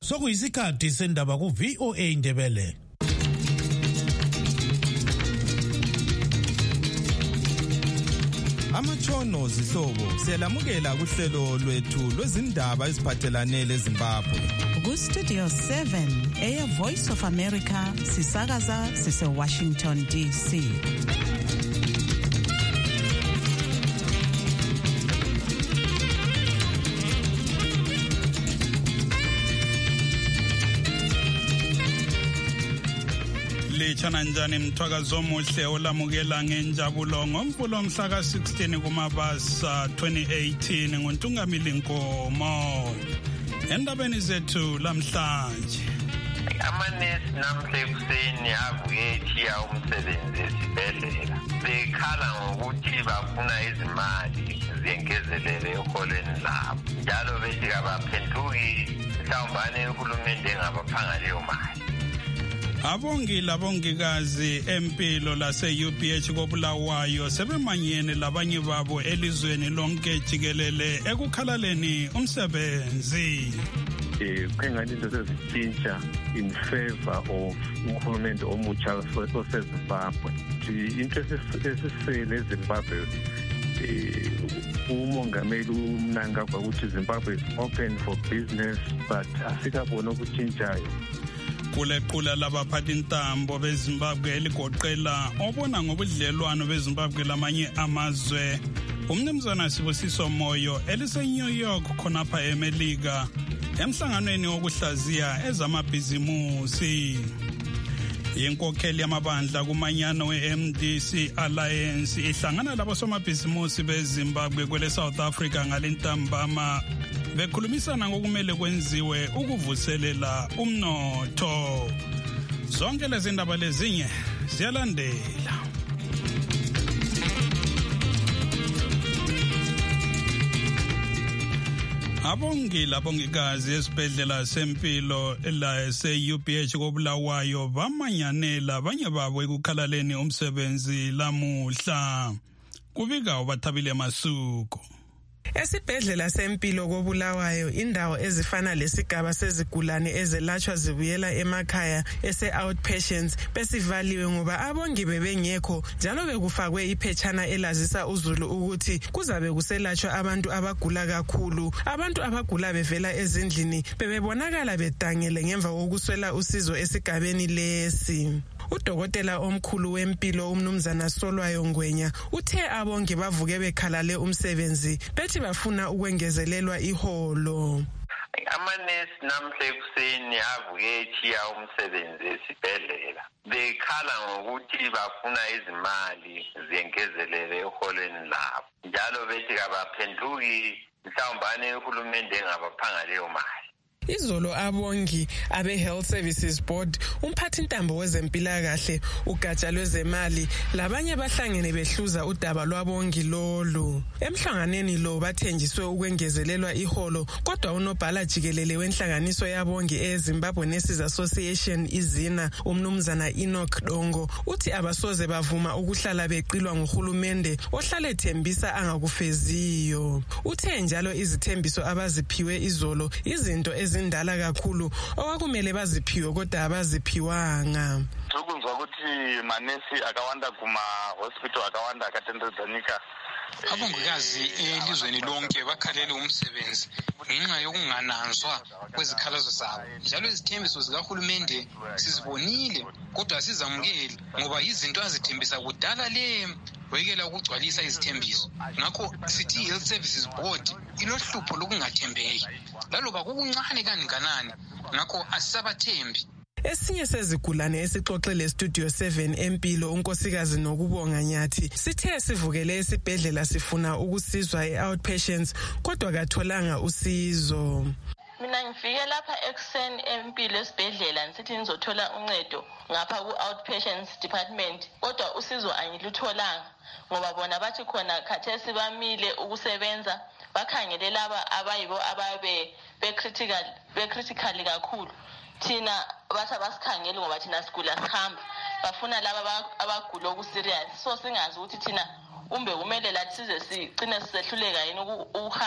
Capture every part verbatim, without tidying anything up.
Sokuyisikhathi sendaba ku V O A Ndebele. Amatshono zihlobo siyalamukela kuhlelo lwethu lwezindaba eziphathelane leZimbabwe. Ku Studio seven, Air Voice of America, sisakaza sise Washington D C. Lichana njani mthwakazo omuhle olamukela ngenjabulo ngomvulo mhla ka sixteen kuMabasa twenty eighteen ngoNtungamili Nkomo. Endabeni zethu lamhlanje. Amanesi namhla ekuseni avuke ethiya umsebenzi esibhedlela. Bekhala ngokuthi bafuna izimali zengezelele eholweni labo. Njalo bethi kabaphenduki mhlawumbane uhulumende engabaphanga leyo mali. Abongi labongikazi empilo lase U P H koBulawayo sebemanyene labanye babo elizweni lonke jikelele ekukhalaleni umsebenzi. Eh kungani into sezitshintsha in favor of uhulumende omutsha oseZimbabwe. Into esisele eZimbabwe eh umongameli uMnangagwa ukuthi Zimbabwe is open for business but asikabona ukutshintshayo. Kulequla labaphathi intambo beZimbabwe eligoqela obona ngobudlelwano beZimbabwe lamanye amazwe. Umnumzana Sibusiso Moyo elise New York khonapha eMelika emhlanganweni wokuhlaziya ezamabhizimusi. Inkokheli yamabandla kumanyano we-M D C Alliance ihlangana labosomabhizimusi beZimbabwe kwele South Africa ngalentambama bekhulumisana ngokumele kwenziwe ukuvuselela umnotho. Zonke lezi ndaba lezinye ziyalandela. Abongi labongikazi esibhedlela sempilo la se U P H koBulawayo bamanyanela abanye babo ekukhalaleni umsebenzi lamuhla. Kubika ubathabile Masuku. Esibhedlela sempilo koBulawayo indawo ezifana lesigaba sezigulane ezelatshwa zibuyela emakhaya ese outpatients besivaliwe ngoba abongi bebengekho njalo bekufakwe iphetshana elazisa uzulu ukuthi kuzabe kuselatshwa abantu abagula kakhulu. Abantu abagula bevela ezindlini bebebonakala bedangele ngemva kokuswela usizo esigabeni lesi. Udokotela omkhulu wempilo umnumzana Solwayo Ngwenya uthe abongi bavuke bekhalale umsebenzi bethi bafuna ukwengezelelwa iholo. Amanesi namhla ekuseni avuke ethiya umsebenzi esibhedlela. Bekhala ngokuthi bafuna izimali zengezelele eholweni labo. Njalo bethi kabaphenduki mhlawumbane uhulumende engabaphanga leyo mali. Izolo abongi abe Health Services Board umphathi intambo wezempilakahle ugatsha lwezemali labanye bahlangene behluza udaba lwabongi lolu. Emhlanganeni lo bathenjiswe ukwengezelelwa iholo kodwa unobhala jikelele wenhlanganiso yabongi eZimbabwe Nurses Association izina umnumzana Enoch Dongo uthi abasoze bavuma ukuhlala beqilwa nguhulumende ohlale thembisa angakufeziyo. Uthe njalo izithembiso abaziphiwe izolo izinto ezi indala kakhulu okwakumele baziphiwe kodwa abaziphiwanga. Ukunzwa ukuthi manesi akawanda kuma hospital akawanda akatendezanika. Abongikazi elizweni lonke bakhalele umsebenzi ngenxa yokungananzwa kwezikhalazo zabo. Njalo izithembiso zikahulumende sizibonile kodwa sizamukeli ngoba izinto azithembisa kudala le wekela ukugcwalisa izithembiso. Ngakho sithi Health Services Board ilohlupho lokungathembeki. Laloba kukuncane kanganani ngakho asisabathembi. Esinye sezigulane esixoxele Studio seven empilo unkosikazi Nokubonga Nyathi sithe sivukele esibhedlela sifuna ukusizwa e-outpatients kodwa katholanga usizo. Mina ngifike lapha ekuseni empilo esibhedlela nisithi ngizothola uncedo ngapha ku-outpatients department kodwa usizo angilutholanga ngoba bona bathi khona khathesi bamile ukusebenza bakhangele laba abayibo ababe becritical becritically kakhulu. Thina bathi abasikhangeli ngoba thina sigula sihamba bafuna laba abagula okuserious so singazi ukuthi thina umbe kumele lathi size sigcine sisehluleka yini ukuhamba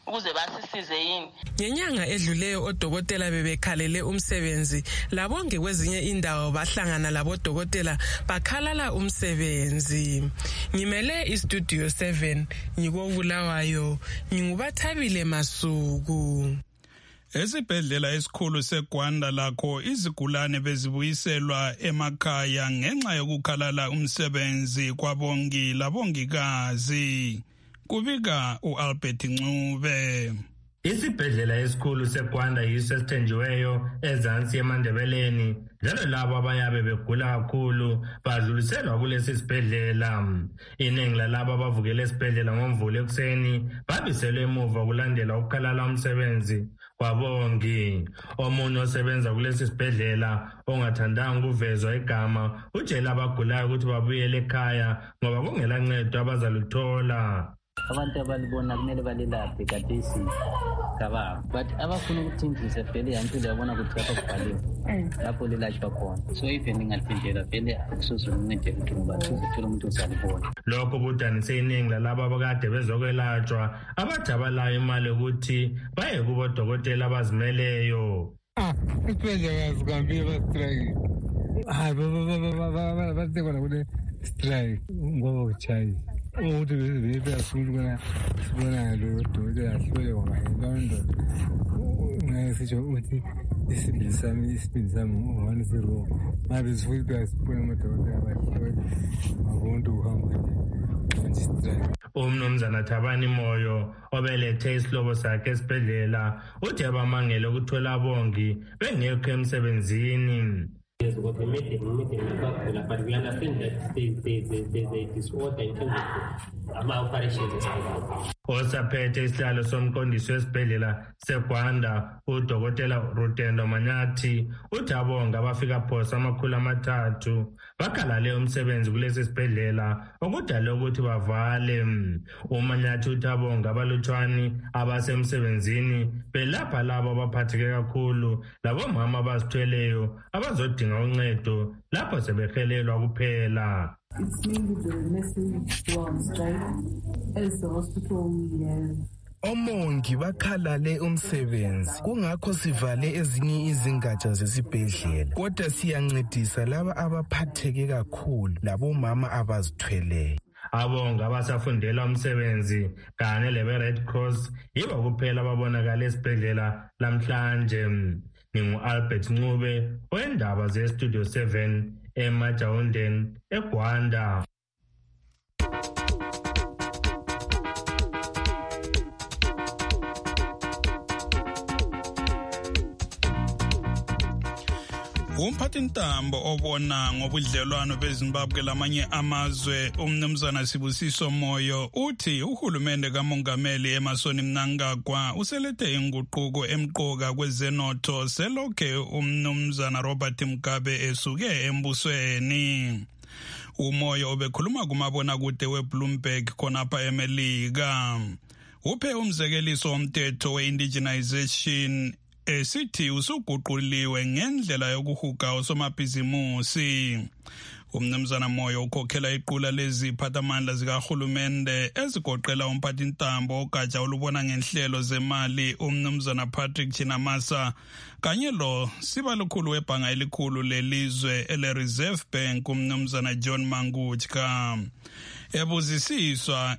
ukuze basisize yini. Ngenyanga edluleyo odokotela bebekhalele umsebenzi, labonge kwezinye indawo bahlangana labodokotela bakhalala umsebenzi. Ngimele istudio seven ngikobulawayo, ngingubathabile Masuku. Esibhedlela esikhulu seGwanda lakho izigulane bezibuyiselwa emakhaya ngenxa yokukhalala umsebenzi kwabongi labongikazi. Kubika uAlbert Ncube. Isibhedlela esikhulu seGwanda yiso esithenjiweyo ezansi eMandebeleni, njalo labo abayabe begula kakhulu badluliselwa kulesi sibhedlela. Iningi lalabo abavukele esibhedlela ngomvulo ekuseni babiselwe emuva kulandela ukukhalala umsebenzi kwabongi. Omunye osebenza kulesi sibhedlela ongathandanga ukuvezwa igama utshela abagulayo ukuthi babuyele ekhaya ngoba kungela ncedo abazaluthola. Abantu abalibona kumele balelaphe kadesi kababa, but abafuna ukuthinjisa vele yanto yabona ukuthi lapha kubhaliwe lapho lelashwa khona. So even ningathindela vele akusoze uncede ukuthi ngoba sizithola umuntu osalibona. Lokho kudanise iningi lalabo abakade bezokwelatshwa abajabalayo imali ukuthi baye kubo dokotela abazimeleyo. Ah, isibhedlela sikambi bastrike. Hayi baba basekona kule strike ngoba uchayi. Ukuthi bebeyasukuna sibona lo dokotela ahlole ngoba ngasitsho ukuthi isibili sami isibili sami one zero ngabe sifuthi sibona amadokotela abahlole ngabonto uhamba nje. Umnumzana Thabani Moyo obelethe isihlobo sakhe esibhedlela uthi abamangele ukuthola abongi bengekho emsebenzini. Yes, what the meeting, meeting, but we understand that there's, there's, there's a disorder in terms of ama operations. Osaphethe isihlalo somqondisi wesibhedlela seGwanda udokotela Rutendo Manyathi uthi abonga abafika phosa amakhulu amathathu bakhalale umsebenzi kulesi sibhedlela okudala ukuthi bavale. uManyathi uthi abonga abalutshwani abasemsebenzini belapha labo abaphatheke kakhulu labomama abazithweleyo abazodinga uncedo lapho sebehelelwa kuphela. It's mainly the nurses who are on strike. As the hospital we have Omongi bakhalale umsebenzi kungakho sivale ezinye izingatsha zesibhedlela kodwa siyancedisa laba abaphatheke kakhulu labomama abazithweleyo. Abonga abasafundela umsebenzi kanye lebe Red Cross yibo kuphela ababonakala esibhedlela lamhlanje. Ningu Albert Ncube wendaba ze Studio seven eMajawundeni eGwanda. Umphathintambo obona ngobudlelwano beZimbabwe lamanye amazwe umnumzana Sibusiso Moyo uthi uhulumende kamongameli Emmerson Mnangagwa uselethe inguquko emqoka kwezenotho selokhe umnumzana Robert Mugabe esuke embusweni. Umoyo obekhuluma kumabona kude weBloomberg khonapha eMelika. Uphe umzekeliso womthetho we-indigenization esithi usuguquliwe ngendlela yokuhuga osomabhizimusi. Umnumzana Moyo ukhokhela iqula leziphathamandla zikahulumende ezigoqela umphathintambo ogatsha olubona ngenhlelo zemali umnumzana Patrick Chinamasa kanye lo sibalukhulu webhanga elikhulu lelizwe ele-Reserve Bank umnumzana John Mangutska. Ebuzisiswa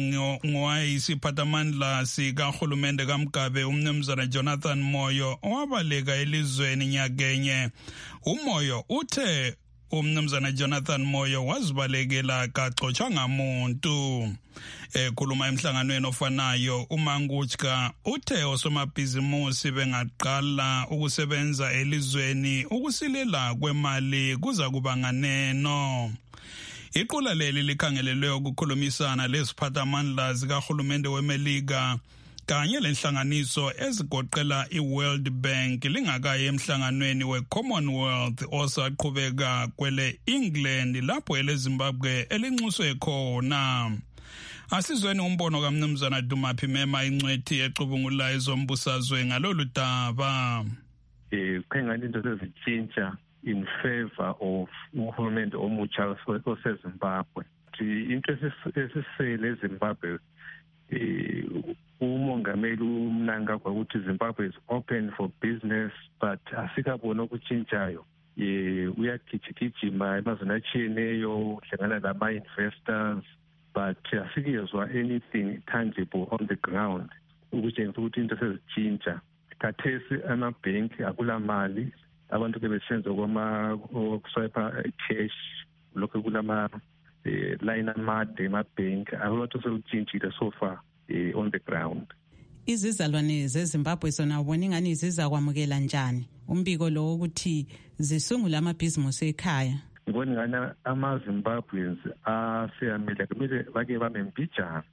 ngoyisiphathamandla sikahulumende kaMgabe umnumzana Jonathan Moyo owabaleka elizweni nyakenye. Umoyo uthe umnumzana Jonathan Moyo wazibalekela kagcotshwa ngamuntu. Ekhuluma emhlanganweni ofanayo uMangutska uthe osomabhizimusi bengaqala ukusebenza elizweni ukusilela kwemali kuza kuba nganeno. Iqula leli likhangelelwe ukukhulumisana leziphathamandla zikahulumende weMelika kanye lenhlanganiso ezigoqela iWorld Bank lingakayi emhlanganweni weCommonwealth osaqhubeka kwele England lapho eleZimbabwe elinxuswe khona. Asizweni umbono kaMnumzana Dumaphi Mema incwethi ecubungula ezombusazwe ngalolu daba. Eh khengani into sezitshintsha in favor of uhulumende omutsha oseZimbabwe. Into esisele eZimbabwe eh umongameli umnangagwa ukuthi Zimbabwe is open for business, but asikabona ukutshintshayo. Eh uyagijigijima emazweni atshiyeneyo hlangana lama-investors, but asikuyezwa anything tangible on the ground ukutshengisa ukuthi into sezitshintsha. Khathesi amabhenki akula mali, abantu ke besenza kwama okuswipa cash, lokho kulama line amade emabhenki, abantu sebutshintshile so far on the ground. Izizalwane zeZimbabwe zona ubona ingani iziza kwamukela njani umbiko lo ukuthi zisungula amabhizinisi ekhaya? Ngibona ngana ama-Zimbabweans aseyamele kumele bake bame mbijana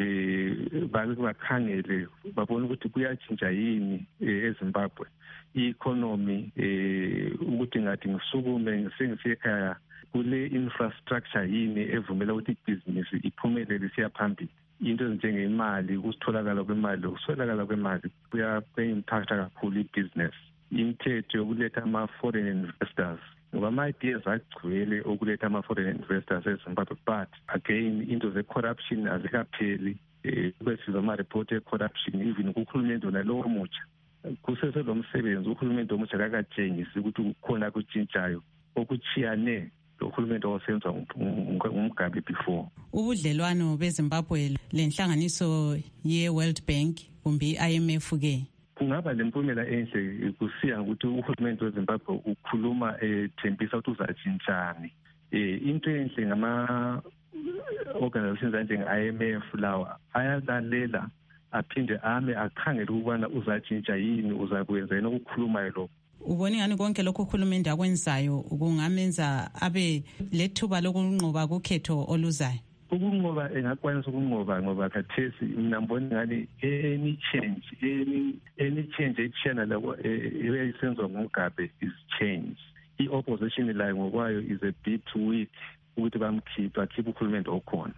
eh bake bakhangele babona ukuthi kuyatshintsha yini eZimbabwe i-economy eh ukuthi ngathi ngisukume ngisengise ekhaya kule infrastructure yini evumela ukuthi ibhizinisi iphumelele siya phambili. Into njengemali, ukusitholakala kwemali, ukuswelakala kwemali kuya-impacta kakhulu i-business. Imithetho yokuletha ama-foreign investors, ngoba ama-ideas agcwele okuletha ama-foreign investors eZimbabwe, but again into ze-corruption azikapheli. Kube sizwa ama-report e-corruption even kuhulumende wona lo omutsha. Kusese lo msebenzi uhulumende omutsha kakatshengisi ukuthi kukhona kutshintshayo okuchiyane uhulumende osenza umgabe before. Ubudlelwano beZimbabwe lenhlanganiso ye-World Bank kumbe i-I M F ke kungaba lempumela enhle kusiya ukuthi uhulumende weZimbabwe ukhuluma ethembisa ukuthi uzatshintshani. Eh into enhle ngama organizations njenge-I M F lawa ayalalela aphinde ame akhangele ukubana uzatshintsha yini, uzakwenza yini ukukhuluma lo. Ubone ngani konke lokho uhulumende akwenzayo kungamenza abe lethuba lokunqoba kukhetho oluzayo? Ukunqoba engakwanisa ukunqoba ngoba khathesi mina ngibona ngani any change any any change echana labo eyisenzwa nguMgabe is change. I-opposition layo ngokwayo is a bit weak ukuthi bamkhipha khipha uhulumende okhona.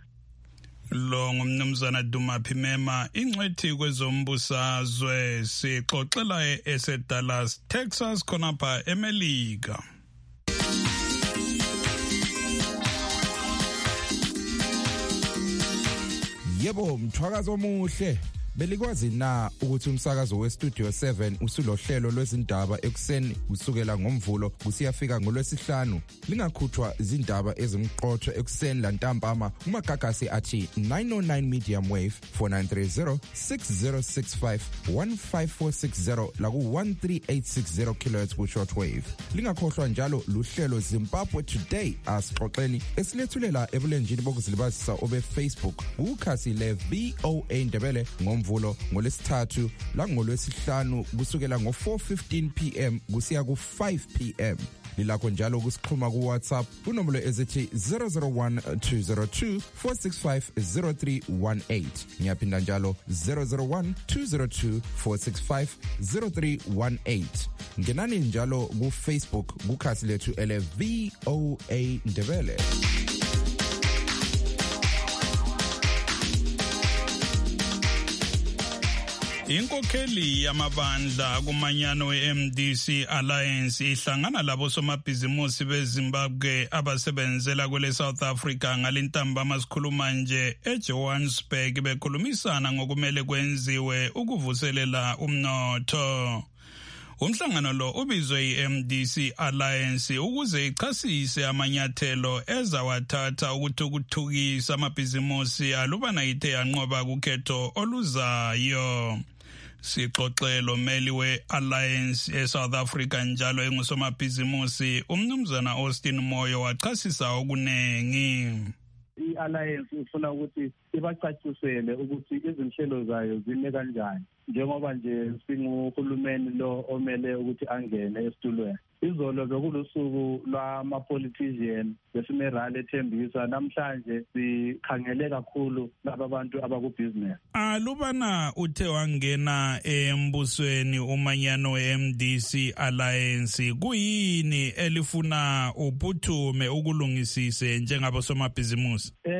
Lo ngumnumzana Duma Phimema, ingcwethi kwezombusazwe, sixoxela eseDallas, Texas khonapha eMelika. Yebo, mthwakazo omuhle. Belikwazi na ukuthi umsakazo weStudio seven usulohlelo lwezindaba ekuseni kusukela ngomvulo kusiyafika ngolwesihlanu? Lingakhuthwa izindaba ezimqotho ekuseni lantambama kumagagasi athi nine oh nine medium wave four nine three zero six zero six five one five four six zero laku one three eight six zero kilohertz ku shortwave. Lingakhohlwa njalo luhlelo Zimbabwe Today asixoxeni esilethulela ebulenjini bokuzilibazisa obe Facebook ukukhasi le V O A Ndebele ngom vulo ngolesithathu la ngolwesihlanu kusukela ngo four fifteen p m kusiya ku five p m Lilakho njalo kusixhuma ku WhatsApp kunombolo ezithi zero zero one two zero two four six five zero three one eight. Ngiyaphinda njalo zero zero one two zero two four six five zero three one eight. Ngenani njalo ku Facebook kukhasi lethu ele V O A Ndebele. Inkokheli yamabandla kumanyano we-M D C Alliance ihlangana labo somabhizimusi beZimbabwe abasebenzela kule South Africa ngalintambama sikhuluma nje eJohannesburg bekhulumisana ngokumele kwenziwe ukuvuselela umnotho. Umhlangano lo ubizwe i-M D C Alliance ukuze ichasise amanyathelo ezawathatha ukuthuthukisa amabhizimusi alubana ithe yanqoba kukhetho oluzayo. Sixoxelo meli we-Alliance eSouth Africa njalo engusomabhizimusi umnumzana Austin Moyo wachasisa okunengi. I-Alliance ufuna ukuthi ibacacisele ukuthi izinhlelo zayo zime kanjani njengoba nje singuhulumeni lo omele ukuthi angene esitulweni. Izolo bekulusuku lwama-politician besinerali ethembisa, namhlanje sikhangele kakhulu laba bantu abakubhizinesi. Alubana uthe wangena embusweni umanyano we-M D C Alliance, kuyini elifuna uphuthume ukulungisise njengabosomabhizimusi? Eh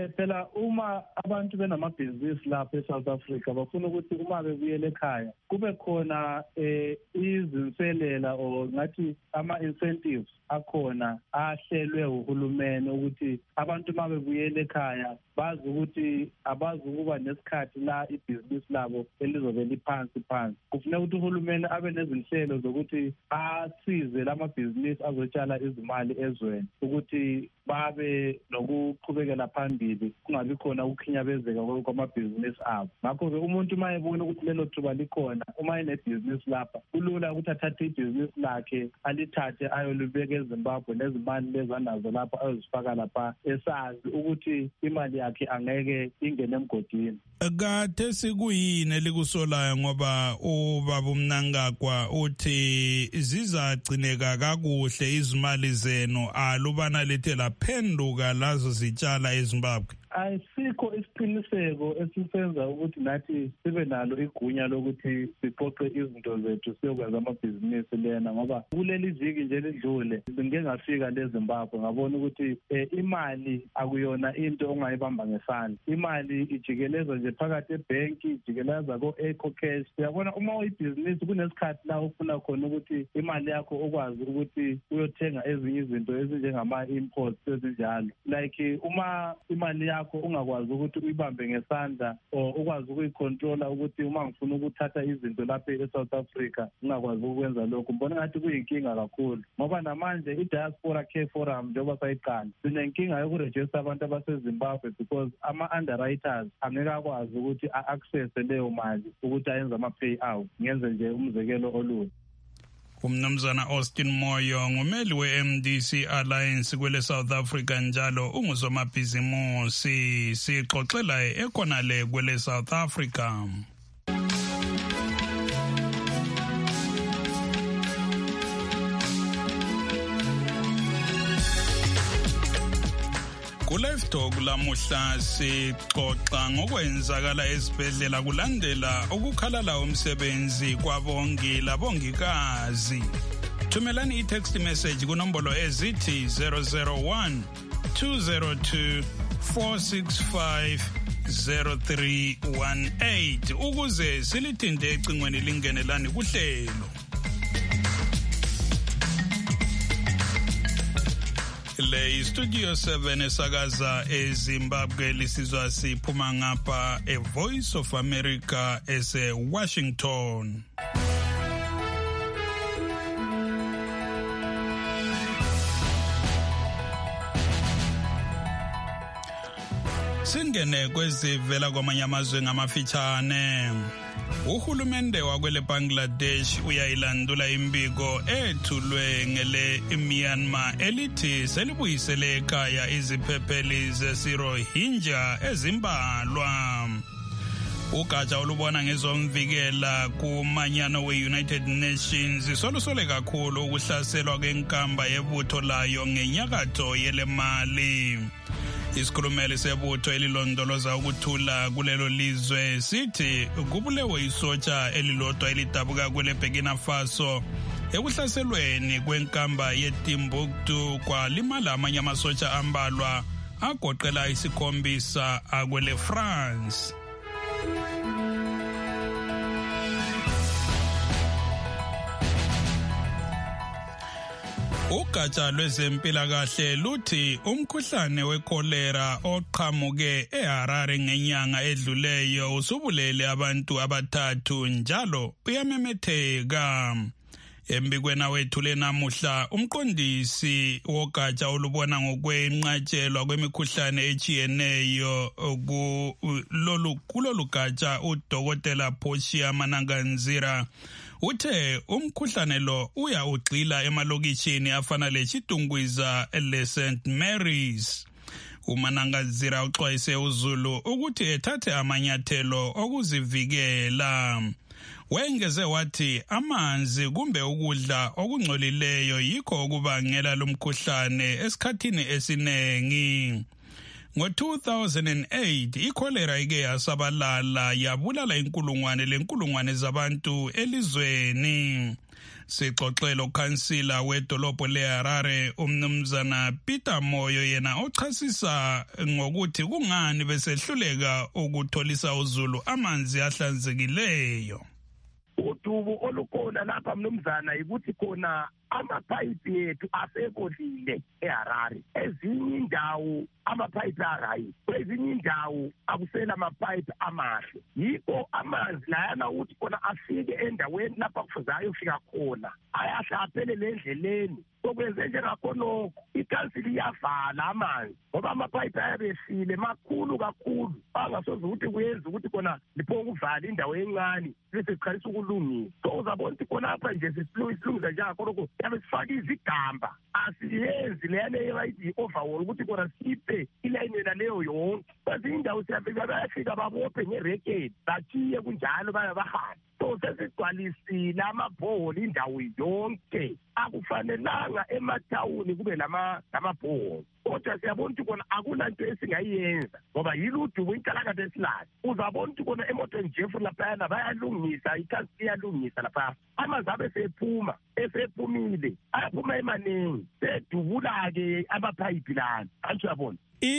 eh phela uma abantu benamabhizinisi lapha eSouth Africa bafuna ukuthi uma bebuyele ekhaya kube khona eh izinselela o ngathi ama incentives akhona ahlelwe uhulumeni ukuthi abantu uma bebuyele ekhaya bazi ukuthi abazi ukuba nesikhathi la ibhizinisi labo elizobe liphansi phansi. Kufanele ukuthi uhulumeni abe nezinhlelo zokuthi asize lamabhizinisi azotshala izimali ezweni ukuthi babe nokuqhubekela phambili kungabi khona ukukhinyabezeka kwamabhizinisi abo. Ngakho-ke umuntu uma ebona ukuthi lelo thuba likhona uma enebhizinisi lapha kulula ukuthi athathe ibhizinisi lakhe alithathe ayolibeka eZimbabwe nezimali lezi anazo lapha ayozifaka lapha esazi ukuthi imali yakhe angeke ingene emgodini. Kade sikuyini elikusolayo ngoba ubaba uMnangagwa uthi zizagcineka kakuhle izimali zenu alubana lethe laphenduka lazo zitshala eZimbabwe. Ayisikho isiqiniseko esisenza ukuthi nathi sibe nalo igunya lokuthi siqoqe izinto zethu siyokwenza amabhizinisi lena ngoba kuleli viki nje lidlule ngeke ngafika leZimbabwe ngabona ukuthi eh, imali akuyona into ongayibamba ngesandla. Imali ijikeleza nje phakathi ebhenki, ijikeleza ko-Eco Cash. Uyabona uma uyibhizinisi kunesikhathi la ufuna khona ukuthi imali yakho ukwazi ukuthi uyothenga ezinye izinto ezinjengama imports ezinjalo. Like uma imali yakho ungakwazi ukuthi uyibambe ngesandla o ukwazi ukuyicontrola ukuthi uma ngifuna ukuthatha izinto lapha eSouth Africa ungakwazi ukwenza lokho. Mbona ngathi kuyinkinga kakhulu ngoba namanje iDiaspora Care Forum njengoba sayiqala sinenkinga yokuregister abantu abaseZimbabwe because ama-underwriters angeke akwazi ukuthi a-access leyo mali ukuthi ayenze ama-pay out. Ngenze nje umzekelo olula. Umnumzana Austin Moyo ngumeli we-M D C Alliance kwele South Africa njalo ungusomabhizimusi sixoxela ekhona le kwele South Africa. Ku-Live Talk lamuhla sixoxa ngokwenzakala esibhedlela kulandela ukukhalala umsebenzi kwabongi labongikazi. Thumelani i-text message kunombolo ezithi zero zero one two zero two four six five zero three one eight ukuze silithinte ecingweni lingenelani kuhlelo. Le Studio seven esakaza eZimbabwe lisizwa siphuma ngapha e Voice of America ese Washington. Singene kwezivela kwamanye amazwe ngamafitshane. Uhulumende wakwele Bangladesh uyayilandula imbiko ethulwe ngele Myanmar elithi selibuyisele ekhaya iziphepheli zesirohinja ezimbalwa. Ugatsha olubona ngezomvikela kumanyano we-United Nations solusole kakhulu ukuhlaselwa kwenkamba yebutho layo ngenyakatho yelemali. Isikhulumeli sebutho elilondoloza ukuthula kulelo lizwe sithi kubulewe isotsha elilodwa elidabuka kwele Burkina Faso ekuhlaselweni kwenkamba yeTimbuktu kwalimala amanye amasotsha ambalwa agoqela isikhombisa akwele France. Ugatsha lwezempilakahle luthi umkhuhlane wekholera oqhamuke eHarare ngenyanga edluleyo usubulele abantu abathathu njalo uyamemetheka. Embikweni wethule namuhla umqondisi wogatsha olubona ngokwenqatshelwa kwemikhuhlane echiyeneyo kulolu kulolu gatsha uDokotela Portia Mananganzira uthe umkhuhlane lo uya ugxila emalokishini afana leChitungwiza leSaint Mary's. uManangazira uxwayise uZulu ukuthi ethathe amanyathelo okuzivikela. Wengeze wathi amanzi kumbe ukudla okungcolileyo yikho okubangela lomkhuhlane esikhathini esinengi. Ngo two thousand eight ikholera ike yasabalala yabulala inkulungwane lenkulungwane zabantu elizweni. Sixoxela ukhansila wedolobho leHarare umnumzana Peter Moyo yena ochasisa ngokuthi kungani besehluleka ukutholisa uZulu amanzi ahlanzekileyo. Udubo olukhona lapha mnumzana ukuthi khona amapipe ethu asekodlile eHarare. Ezinye indawo amapipe arayi, ezinye indawo akusela amapipe amahle. Yikho amanzi layana ukuthi khona afike endaweni lapha kufuzayo ufika khona ayahlaphelele endleleni. Sokwenze njengakhonokho ikhansili iyavala amanzi ngoba amapipe ayabefile makhulu kakhulu angasoze ukuthi kuyenza ukuthi khona lipho ukuvala indawo encane bese siqalisa ukulungisa. So uzabona ukuthi khona apha nje sisilungisa njengakhonokho yabe sifaka izigamba asiyenzi leyana ebayithi overall ukuthi khona siphe ilayini leyo yonke. Kwezinye indawo siyafika bayafika babophe ngerekedi bathiye kunjalo bayabahambe. So sesigcwalisile amabhoholi indawo yonke. Akufanelanga emathawuni kube lama lamabhoholi. Kodwa siyabona ukuthi kona akulanto esingayenza ngoba yiludubo inkalakade esilala. Uzabona ukuthi kona emotweni jefu laphayana bayalungisa ikhansili iyalungisa lapha. Amanzi abe sephuma esephumile aphuma emaningi sedubula-ke amapayipi lana. Antsho yabona.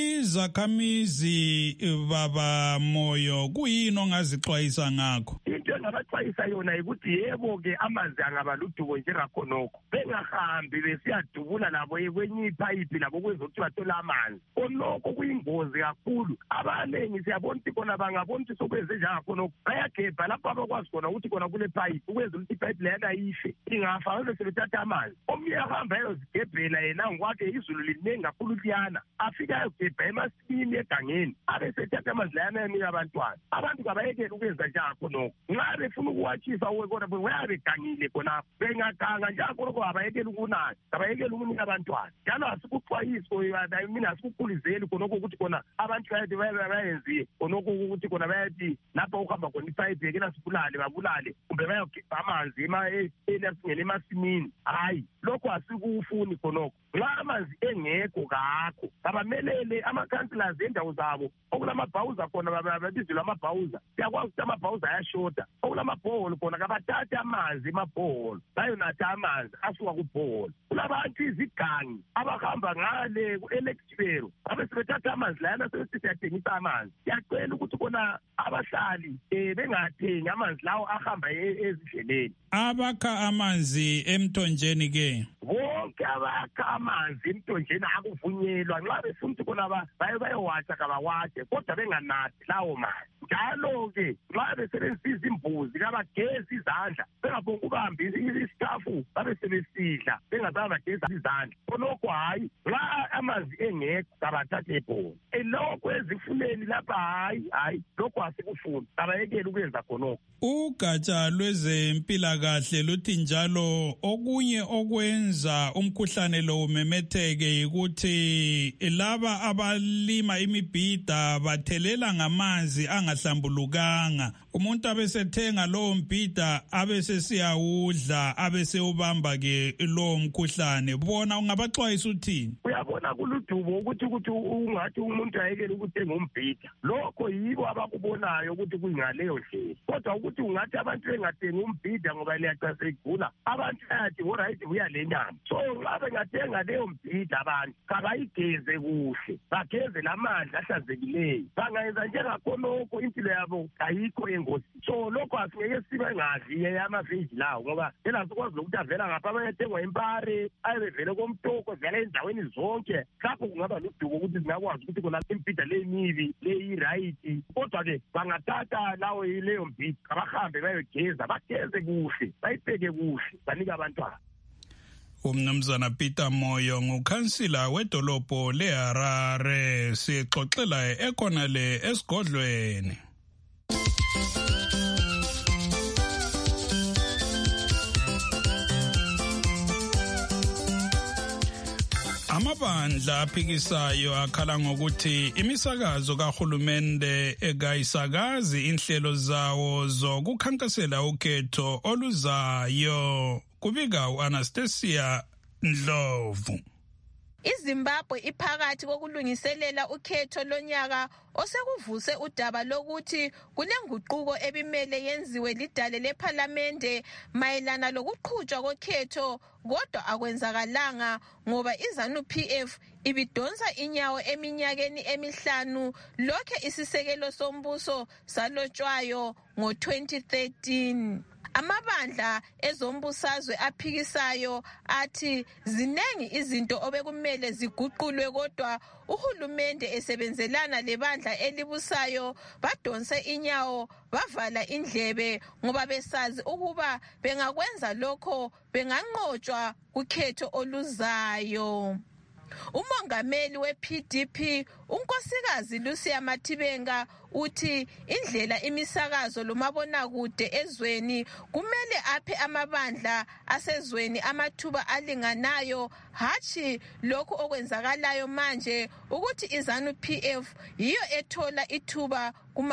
Izakhamizi baba Moyo kuyini ongazixwayisa ngakho? Into engabaxwayisa yona ukuthi yebo ke amanzi angaba ludubo njengakhonokho. Bengahambi besiyadubula labo kwenye ipayipi labo kwezokuthi bathola amanzi. Konokho kuyingozi kakhulu. Abaningi siyabona ukuthi kona bangabona ukuthi sokwenze njengakhonokho bayagebha lapho abakwazi khona ukuthi kona kule payipi ukwenza ukuthi ipayipi leyana ife ingafa bese sebethatha amanzi. Omunye ahamba ayozigebhela yena ngokwakhe izulu liningi kakhulu liyana afika gebha emasimini egangeni abesethatha amanzi layana yanika abantwana. Abantu kabayekele ukwenza njengakhonokho. Nxa befuna ukuwatshisa kona bayabe begangile khonapho bengaganga njengakhonokho abayekele ukunatha abayekele ukunika abantwana. Njalo asikuxwayiso mina asikukhulizeli khonokho ukuthi khona abantu bayathi bayenziye khonokho ukuthi khona bayathi lapho ukuhamba khona ipayipi yekela sibulale babulale kumbe bayokhipha amanzi elasingene emasimini. Hayi lokho asikufuni khonokho. Nxa amanzi engekho kakho abamelele ama-councillors endawo zabo okulamabhawuza khona babizelwa amabhawuza. Siyakwazi ukuthi amabhawuza ayashota. Okulamabhoholi khona kabathathe amanzi emabhoholi bayonatha amanzi asuka kubhoholi. Kulabantu izigangi abahamba ngale ku-electibero abe sebethatha amanzi layana sebesithi siyathengisa amanzi. Siyacela ukuthi khona abahlali um bengathengi amanzi lawo ahamba ezindleleni. Abakha amanzi emthonjeni ke bonke abakha amanzi emthonjeni akuvunyelwa. Nxa befuna ukuthi khona baye bayowatsha kabawatshe kodwa benganathi lawo manzi. Njalo-ke nxa besebenzisa imbuzi kabagezi izandla bengabonga ukubambisa isitafu babe sebesidla bengazange bageza izandla. Khonokho hayi nxa amanzi engekho kabathathe ebhoni. Elokho ezifuleni lapha hayi hayi lokho asikufuni kabayekele ukwenza khonokho. Ugatsha lwezempilakahle luthi njalo okunye okwenza umkhuhlane lo umemetheke ukuthi laba abalima imibhida bathelela ngamanzi angahlambulukanga. Umuntu abesethenga lowo mbhida abesesiyawudla abesewubamba ke lowo mkhuhlane. Bona ungabaxwayisa uthini? Uyabona kuludubo ukuthi ukuthi ungathi umuntu ayekele ukuthenga umbhida. Lokho yibo abakubonayo ukuthi kuyingaleyo ndlela. Kodwa ukuthi ungathi abantu bengathenga umbhida ngoba liyaca segula abantu bayathi alright buya le nyama. So nxa bengathenga leyo mbhida abantu kabayigeze kuhle bageze lamandla ahlanzekileyo. Bangayenza njengakhonokho impilo yabo ayikho engozi. So lokho asingeke sibe ngadli amaveji lawo ngoba phela sikwazi ukuthi avela ngapha abayethengwa impare ayebevele komtoko vele endaweni zonke. Lapho kungaba ludubo ukuthi singakwazi ukuthi kona impida lemibi leyi-right. Kodwa-ke bangathatha lawo leyo mbhida abahambe bayogeza bageze kuhle bayipheke kuhle banike abantwana. Umnumzana Peter Moyo ngukhansila wedolobho leHarare sixoxela ekhonale esigodlweni. Amabandla aphikisayo akhala ngokuthi imisakazo kahulumende ekayisakazi inhlelo zawo zokukhankasela ukhetho oluzayo. Kubika u-Anastasia Ndlovu. iZimbabwe iphakathi kokulungiselela ukhetho lonyaka osekuvuse udaba lokuthi kulenguquko ebimele yenziwe lidale lephalamende mayelana lokuqhutshwa kokhetho, kodwa akwenzakalanga ngoba iZANU P F ibidonsa inyawo eminyakeni emihlanu lokhe isisekelo sombuso salotshwayo ngo twenty thirteen. Amabandla ezombusazwe aphikisayo athi zinengi izinto obekumele ziguqulwe, kodwa uhulumende esebenzelana lebandla elibusayo badonse inyawo bavala indlebe ngoba besazi ukuba bengakwenza lokho benganqotshwa kukhetho oluzayo. Umongameli we-P D P unkosikazi Lucia Matibenga uthi indlela imisakazo lomabonakude ezweni kumele aphe amabandla asezweni amathuba alinganayo, hatshi lokhu okwenzakalayo manje ukuthi iZANU P F yiyo ethola ithuba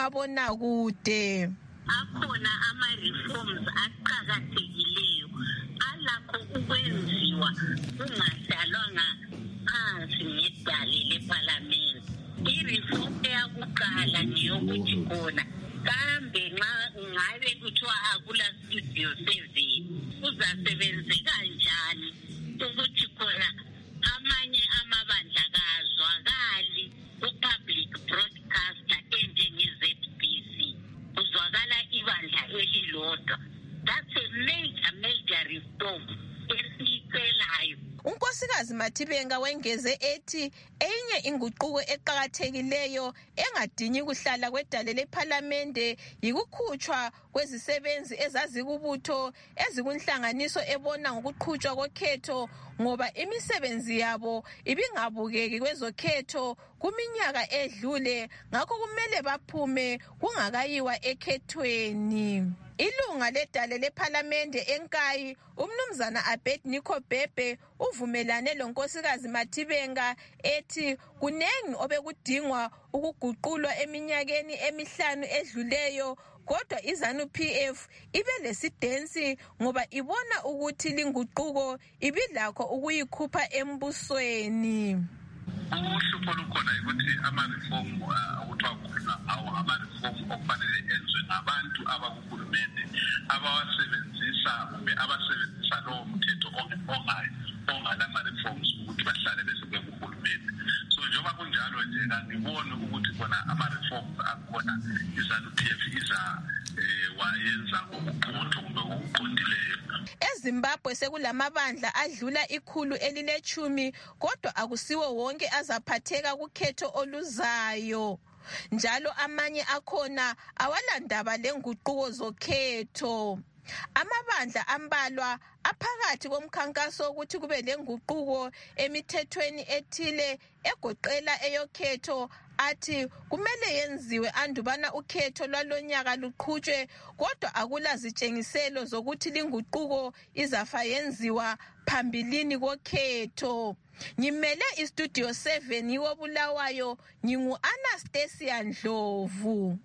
kumabonakude. Akhona ama-reforms aqhakathekileyo alakho ukwenziwa kungadlalwanga phansi ngedale lephalamende. I-reform eyakuqala ngeyokuthi khona kambe nxa ngabe kuthiwa akula studio seven kuzasebenzeka kanjani ukuthi khona amanye amabandla kazwakali ku-public broadcaster enjenge-Z B C, kuzwakala ibandla elilodwa. That's a major major reform esiyicelayo. Unkosikazi Matibenga wengeze ethi enye inguquko eqhakathekileyo engadinyi kuhlala kwedale lephalamende yikukhutshwa kwezisebenzi ezazikubutho ezikunhlanganiso ebona ngokuqhutshwa kokhetho ngoba imisebenzi yabo ibingabukeki kwezokhetho kuminyaka edlule, ngakho kumele baphume kungakayiwa ekhethweni. Ilunga ledale lephalamende enkayi umnumzana Abednego Bhebhe uvumelane lonkosikazi Matibenga ethi kunengi obekudingwa ukuguqulwa eminyakeni emihlanu edluleyo, kodwa iZANU P F ibe lesidensi ngoba ibona ukuthi linguquko ibilakho ukuyikhupha embusweni. Uhlupho lukhona ukuthi ama-reform okuthiwa khona awo ama-reform okufanele enzwe ngabantu abakuhulumende abawasebenzisa kumbe abasebenzisa lowo mthetho ongalama-reforms ukuthi bahlale besekuhulumende. So njengoba kunjalo nje ngibona ukuthi khona ama-reforms akhona iZANU P F iza wayenza ngokuqotho kumbe ngokuqondileyo. EZimbabwe sekulamabandla adlula ikhulu elilechumi, kodwa akusiwo wonke azaphatheka kukhetho oluzayo. Njalo amanye akhona awalandaba lenguquko zokhetho. Amabandla ambalwa aphakathi komkhankaso ukuthi kube lenguquko emithethweni ethile egoqela eyokhetho athi kumele yenziwe andubana ukhetho lwalonyaka luqhutshwe, kodwa akula zitshengiselo zokuthi linguquko izafa yenziwa phambilini kokhetho. Ngimele iStudio seven yiwo Bulawayo, ngingu Anastasia Ndlovu.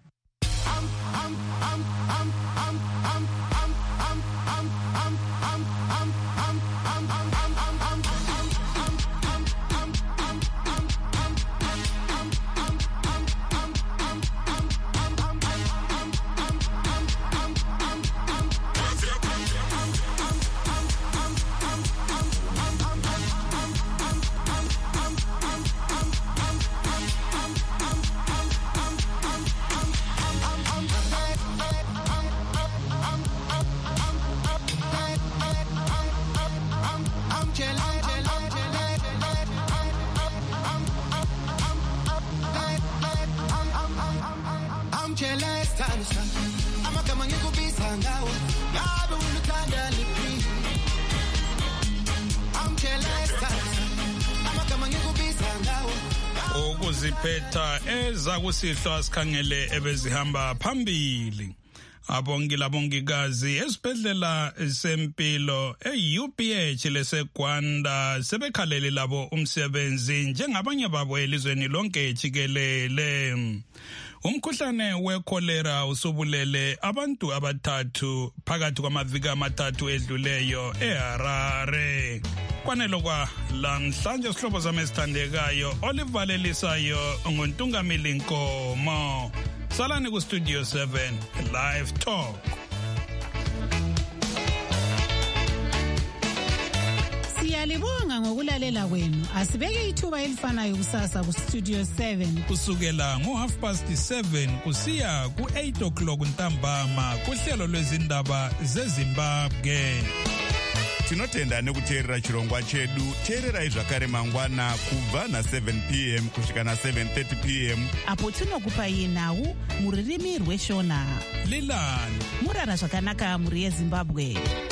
Ukuziphetha ezakusihlwa sikhangele ebezihamba phambili. Abongile abongikazi esibhedlela sempilo e-U P H leseGwanda sebekhalele labo umsebenzi njengabanye babo elizweni lonke jikelele. Umkhuhlane wekholera usubulele abantu abathathu phakathi kwamaviki amathathu edluleyo eHarare. Isibonelo kwa lamhlanje sihlobo zami esithandekayo olivalelisayo ngontungamili Nkomo. Salani ku Studio seven Live Talk. Siyalibonga ngokulalela kwenu. Asibeke ithuba elifanayo kusasa ku Studio seven. Kusukela ngo half past seven kusiya ku eight o'clock ntambama kuhlelo lwezindaba zeZimbabwe. Tinotenda nekuteerera chirongwa chedu. Teererai zvakare mangwana kubva na seven p m kusvika na seven thirty p m apo tinokupai nhau muririmi rweshona. Lilani murara zvakanaka muri yeZimbabwe.